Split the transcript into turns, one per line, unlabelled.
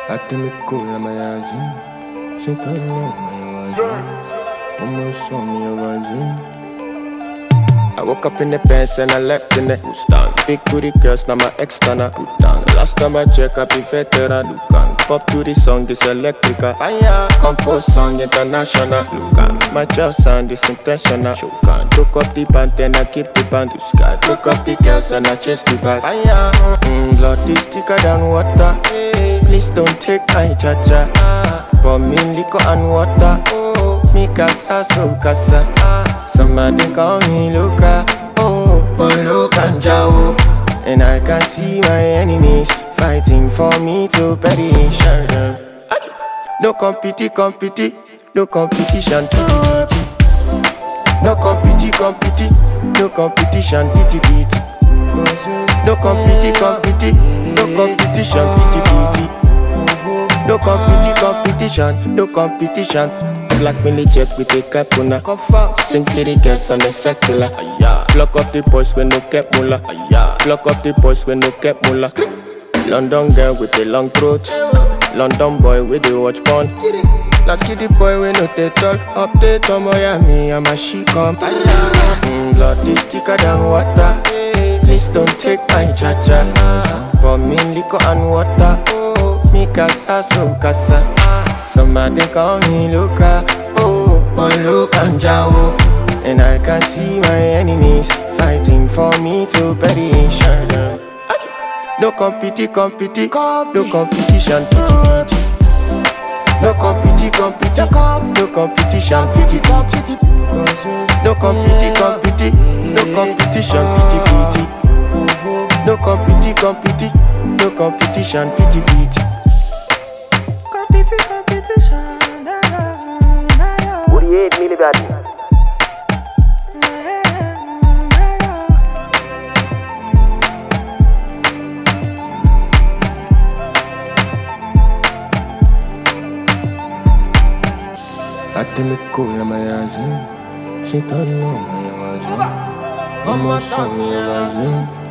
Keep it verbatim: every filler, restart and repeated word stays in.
Atemeko la mayazin, Sintano mayawazin, Omo me awazin. I woke up in the pants and I left in the Mustang. Big booty girls, now my ex-tanner. Last time I check, I be veteran. Lucan. Pop to the song, this electrical. Fire. Compose song, international. Lucan. My jail sound is intentional. Shokan. Took up the band, then I keep the band. Sky. Took off the girls and I chase the bag. Fire. Mm, blood is thicker than water. Please don't take my cha-cha. Pour me liquor and water. Me casa, so casa. Somebody call me Luca, oh, Polo Kanjao. And I can see my enemies fighting for me to perish. No competi, competi, no competition, pity pity. No competi, competi, no competition, pity pity. No competi, competi, no competition, pity pity. No competi, competition, no competition. Black Millie jet with a capuna. Sing for the girls on the secular. Block off the boys when no cap mula. Block off the boys when no cap mula. London girl with a long throat. London boy with the watch porn. Last kitty boy with no tall. Update on Miami, I'm a she come. Mm, blood is thicker than water. Please don't take my cha-cha. Pour me liquor and water. Me casa, so casa. Somebody call me Luca, oh, Polo Kanjao. And I can see my enemies fighting for me to perish. No competi, competi, no competition, pity pity. No competi, competi, no competition, pity pity. No competi, competi, no competition, pity pity. No competi, competi, no competition, pity pity.
forty-eight millibatting.
Atemeko la mayazin, Sintano mayawazin, Omo me awazin.